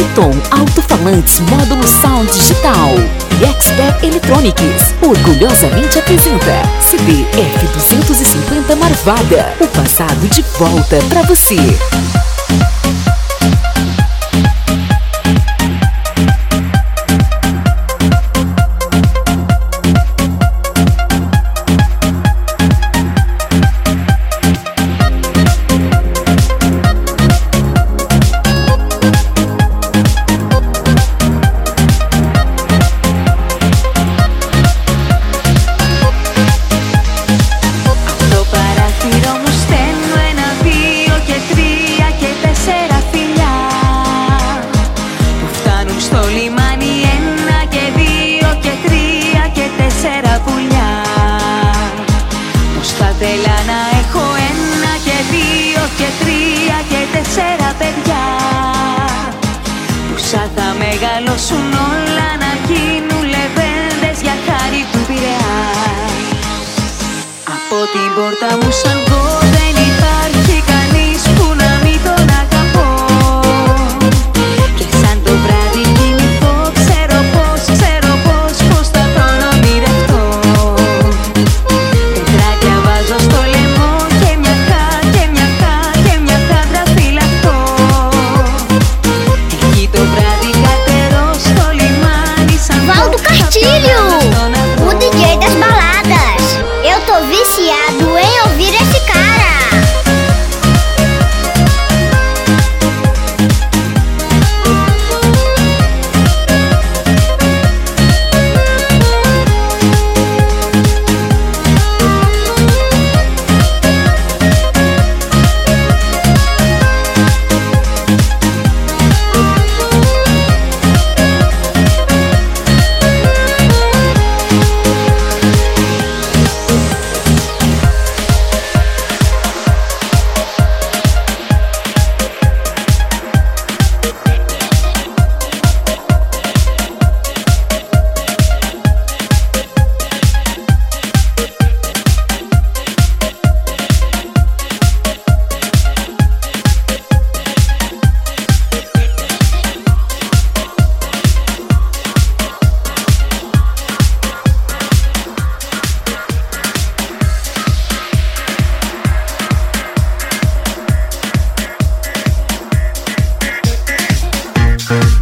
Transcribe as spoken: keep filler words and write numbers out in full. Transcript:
Hilton Alto-Falantes Módulo Sound Digital e Expert Electronics orgulhosamente apresenta C D F duzentos e cinquenta Marvada, o passado de volta pra você. Θέλα να έχω ένα και δύο και τρία και τέσσερα παιδιά που σαν θα μεγαλώσουν όλα να γίνουν λεβέντες για χάρη του Πειραιά. Από την πόρτα μου σαν πω δεν υπάρχει κανείς που να μην τον αγαπώ. Και σαν το βράδυ κοιμηθώ ξέρω πως, ξέρω πως, πως θα τον ονειρευτώ. Τετράκια βάζω στο λαιμό και μια χά, και μια χά, και μια χάντρα φυλακτώ. Εκεί το βράδυ κατερώ στο λιμάνι σαν Valdo Castilho, o D J das baladas. Eu tô viciado em ouvir esse cara. We'll be right back.